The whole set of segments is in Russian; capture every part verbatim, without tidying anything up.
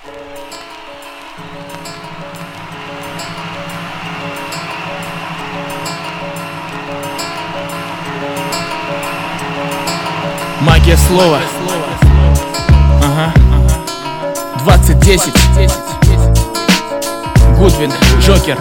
Магия слова. Ага. двадцать десять. Гудвин, Джокер.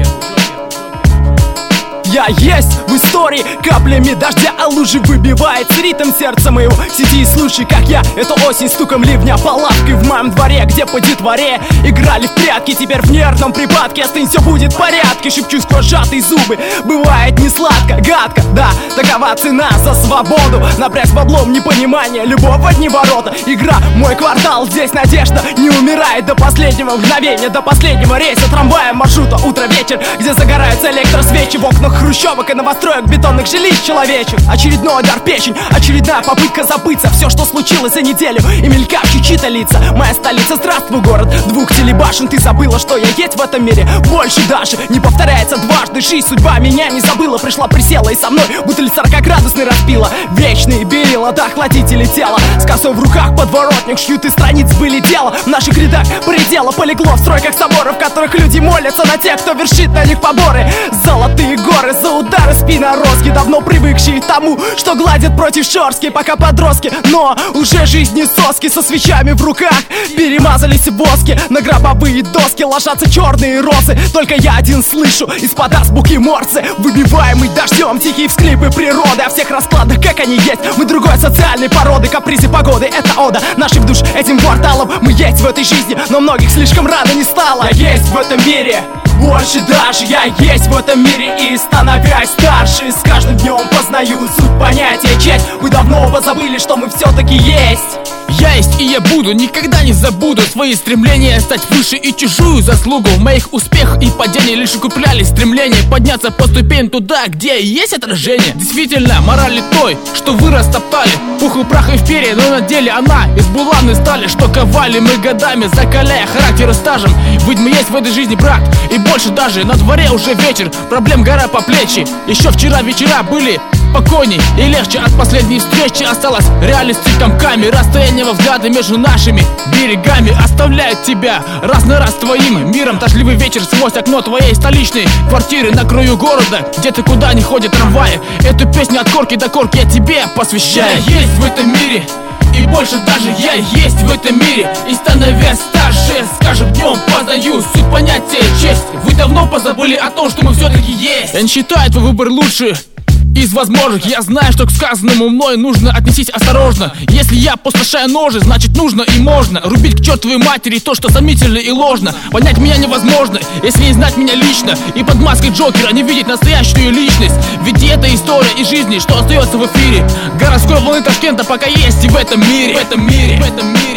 Я есть в истории, каплями дождя, а лужи выбивает ритм сердца моего. Сиди и слушай, как я эту осень стуком ливня палаткой в моем дворе, где по детворе играли в прятки. Теперь в нервном припадке остынь, все будет в порядке. Шепчу сквозь сжатые зубы, бывает не сладко, гадко. Да, такова цена за свободу. Напряг с баблом непонимание, любовь в одни ворота. Игра, мой квартал, здесь надежда не умирает до последнего мгновения, до последнего рейса трамвая, маршрута, утро-вечер, где загораются электросвечи в окнах хрущевок и новостроек бетонных жилищ человечек. Очередной удар в печень, очередная попытка забыться. Все, что случилось за неделю, и мелькавшие чьи-то лица. Моя столица, здравствуй, город двух телебашен. Ты забыла, что я есть в этом мире, больше даже не повторяется дважды. Жизнь, судьба меня не забыла, пришла, присела и со мной бутыль сорокаградусный распила. Вечные белила до охладители тела, с косой в руках подворотник, шьют и страниц были тела. В наших рядах предела полегло в стройках соборов, в которых люди молятся на тех, кто вершит на них поборы. Золотые горы за удары спинорозки, давно привыкшие к тому, что гладят против шорстки, пока подростки, но уже жизни соски со свечами в руках перемазались в воске. На гробовые доски ложатся черные розы, только я один слышу из-под азбуки Морзе, выбиваемый дождем тихие всклипы природы. О всех раскладах, как они есть, мы другой социальной породы. Капризы погоды, это ода наших душ этим кварталом. Мы есть в этой жизни, но многих слишком рано не стало. Я есть в этом мире, больше даже я есть в этом мире. И становясь старше, с каждым днем познаю суть понятия честь. Вы давно позабыли, что мы все-таки есть. Я есть и я буду, никогда не забуду свои стремления стать выше и чужую заслугу. В моих успехах и падениях лишь укрепляли стремление подняться по ступень туда, где есть отражение. Действительно, морали той, что вы растоптали, пух и прах и в перья, но на деле она из булавной стали, что ковали мы годами, закаляя характер и стажем. Ведь мы есть в этой жизни, брат, и больше даже. На дворе уже вечер, проблем гора по плечи. Еще вчера вечера были спокойней и легче. От последней встречи осталась реальность с комками. Расстояние во взгляды между нашими берегами оставляет тебя раз на раз твоим миром. Дождливый вечер сквозь окно твоей столичной квартиры на краю города, где ты куда не ходят трамваи. Эту песню от корки до корки я тебе посвящаю. Я есть в этом мире, и больше даже я есть в этом мире. И становясь старше, с каждым днем познаю суть понятия честь. Вы давно позабыли о том, что мы все-таки есть. Я не считаю твой выбор лучше из возможных. Я знаю, что к сказанному мной нужно отнестись осторожно. Если я пустошаю ножи, значит нужно и можно рубить к чертовой матери то, что сомнительно и ложно. Понять меня невозможно, если не знать меня лично, и под маской Джокера не видеть настоящую личность. Ведь это история из жизни, что остается в эфире. Городской волны Ташкента пока есть и в этом мире, в этом мире, в этом мире.